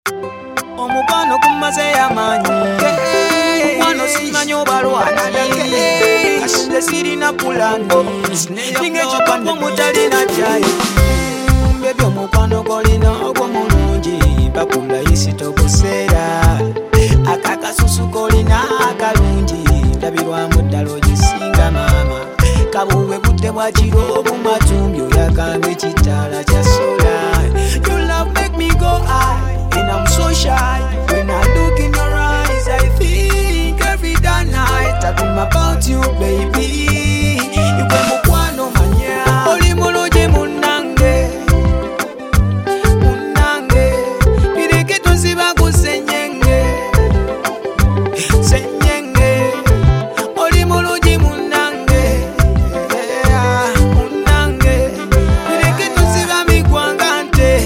Omukwano kumaze yamanyi mukwano simanyi obalwana kasinze sirina pulani ningekyokako mutalina kyayi bebyo omukwano golina ogwo mulungi bakulayisi tokuseera akakasusu kolina akalungi ndabirwamu ddala ogisinga maama kabuwe budde bwa kiro mu matumbi oyakambe ekitaala kya sola. You love make me go high and I'm so shy. When I look in your eyes I think every day night I dream about you baby. Iwe mukwano manya oli mulungi munange munange bireke tuziba kusenyenge senyenge oli mulungi munange munange bireke tuziba migwanga nte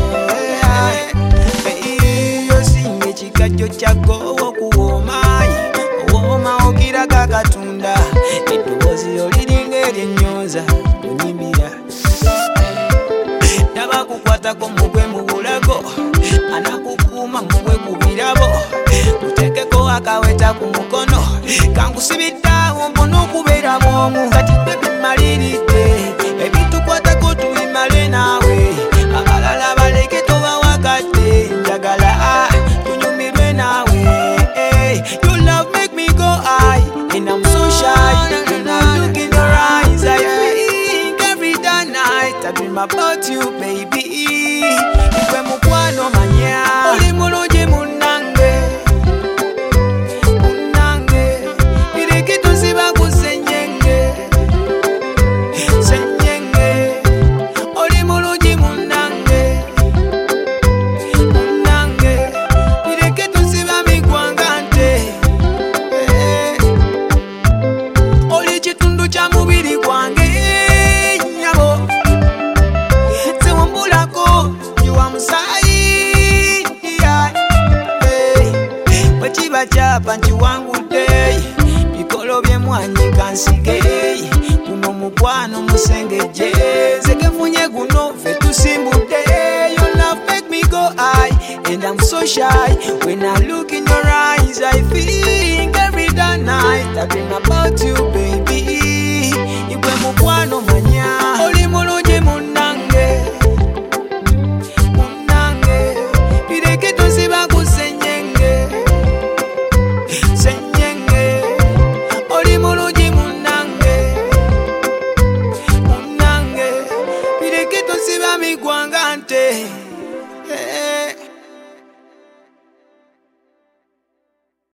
yosinge kikajjo kyako okuwoomayi owooma okiraga katunda eddoboozi oliringa eryenyoza onyimbira nabakukwatako mugwe mu bulago anakukuuma mugwe ku birabo mutekeko akaweta ku mukono kankusibiddawo mbona okubeera bwomu kati bebimaliridde ebitukwatako tubimale naawe abalala baleke tubawakadde njagala tunyumirwe naawe. You love make me go high and I'm so shy. When I look in your eyes I think every day night I dream about you baby. Iwe mukwano manya oli mulungi munange munange bireke tuziba kusenyenge senyenge oli mulungi munange munange bireke tuziba migwanga nte oli kitundu kya mubiri gwange nyabo sewambulako yuwa musayi bwekiba kyapa nkiwangudde bikolo byemwanyi kansige guno mukwano musengejje zekefunye guno fe tusimbudde. You love make me go high and I'm so shy. When I look in your eyes I think every day night I dream about you baby.